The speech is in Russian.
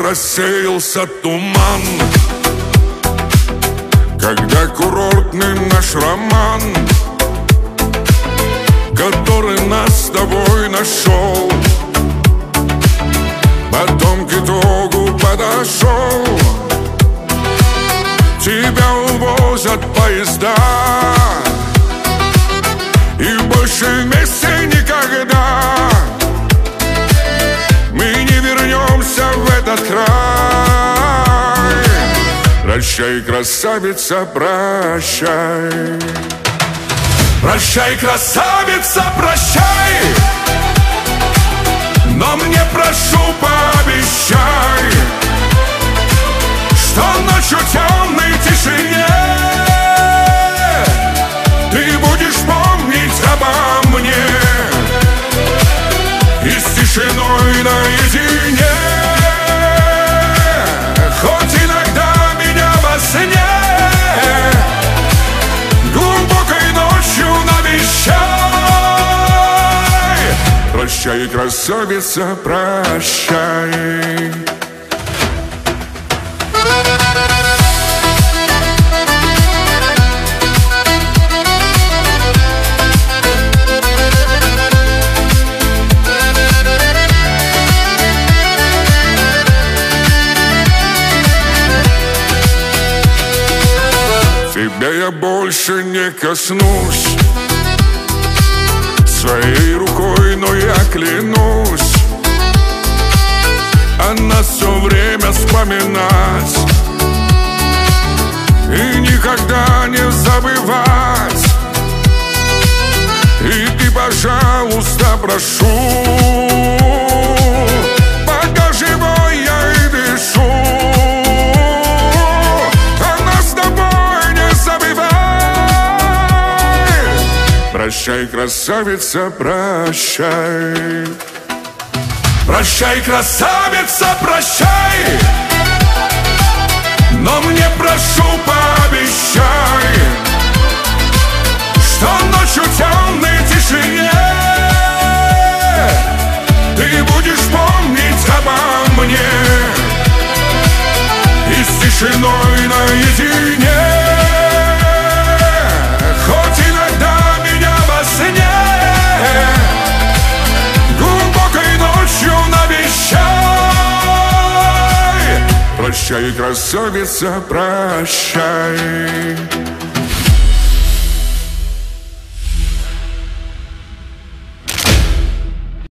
рассеялся туман, когда курортный наш роман, который нас с тобой нашел, потом к итогу подошел. Тебя увозят поезда, и больше вместе никогда мы не вернемся в этот край. Прощай, красавица, прощай. Прощай, красавица, прощай. Но мне, прошу, пообещай, что ночью темной тишине ты будешь помнить обо мне, и с тишиной наедине, хоть иногда меня во сне глубокой ночью навещай. Прощай, красавица, прощай. Тебя я больше не коснусь своей рукой, но я клянусь о нас все время вспоминать и никогда не забывать. И ты, пожалуйста, прошу, пока живой я и дышу, прощай, красавица, прощай. Прощай, красавица, прощай. Но мне, прошу, пообещай, что ночью темной тишине ты будешь помнить обо мне, и с тишиной наедине, хоть иногда глубокой ночью навещай. Прощай, красавица, прощай.